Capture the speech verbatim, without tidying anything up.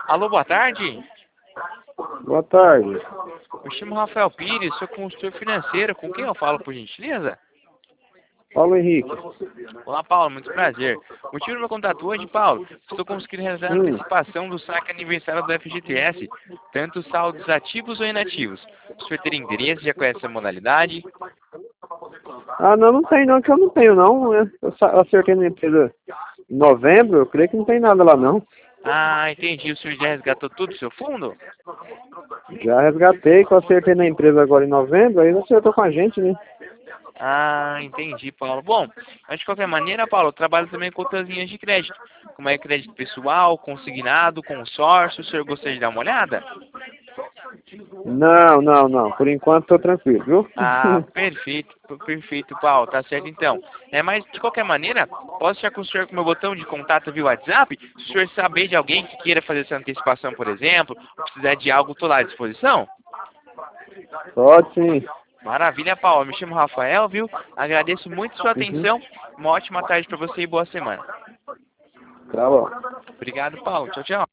Alô, boa tarde. Boa tarde. Me chamo Rafael Pires, sou consultor financeiro. Com quem eu falo, por gentileza? Paulo Henrique. Olá, Paulo, muito prazer. O motivo do meu contato hoje, Paulo, estou conseguindo realizar a Hum. antecipação do saque aniversário do F G T S, tanto saldos ativos ou inativos. O senhor teria interesse, já conhece essa modalidade? Ah, não, não tem não, que eu não tenho não, né? Eu sa- eu acertei na empresa em novembro, eu creio que não tem nada lá não. Ah, entendi. O senhor já resgatou tudo do seu fundo? Já resgatei, que eu acertei na empresa agora em novembro, aí não acertou com a gente, né? Ah, entendi, Paulo. Bom, mas de qualquer maneira, Paulo, eu trabalho também com outras linhas de crédito, como é crédito pessoal, consignado, consórcio. O senhor gostaria de dar uma olhada? Não, não, não, por enquanto tô tranquilo, viu? Ah, perfeito, perfeito, Paulo, tá certo então. É, mas de qualquer maneira, posso deixar com o senhor com o meu botão de contato via WhatsApp? Se o senhor saber de alguém que queira fazer essa antecipação, por exemplo, ou precisar de algo, estou lá à disposição. Pode sim. Maravilha, Paulo. Me chamo Rafael, viu? Agradeço muito sua Uhum. atenção. Uma ótima tarde para você e boa semana. Tá bom. Obrigado, Paulo. Tchau, tchau.